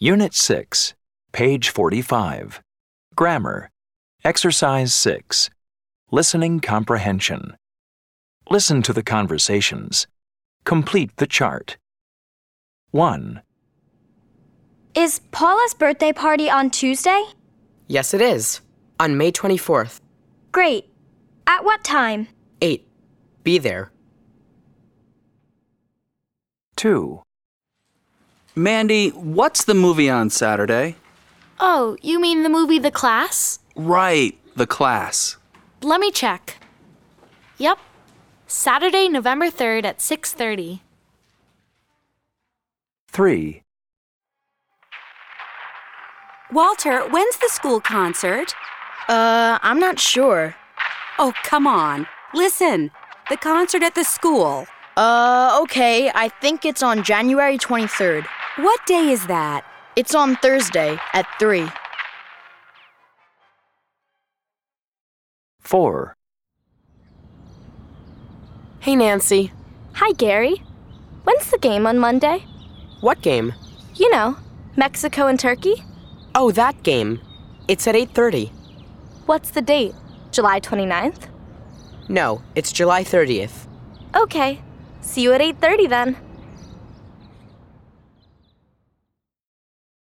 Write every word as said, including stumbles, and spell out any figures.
Unit six, page forty-five. Grammar. Exercise six. Listening comprehension. Listen to the conversations. Complete the chart. one. Is Paula's birthday party on Tuesday? Yes, it is. On May twenty-fourth. Great. At what time? eight. Be there. two. Mandy, what's the movie on Saturday? Oh, you mean the movie The Class? Right, The Class. Let me check. Yep. Saturday, November third at six thirty. three. Walter, when's the school concert? Uh, I'm not sure. Oh, come on. Listen, the concert at the school. Uh, okay, I think it's on January twenty-third. What day is that? It's on Thursday at three. four. Hey, Nancy. Hi, Gary. When's the game on Monday? What game? You know, Mexico and Turkey. Oh, that game. It's at eight thirty. What's the date? July twenty-ninth? No, it's July thirtieth. Okay. See you at eight thirty then.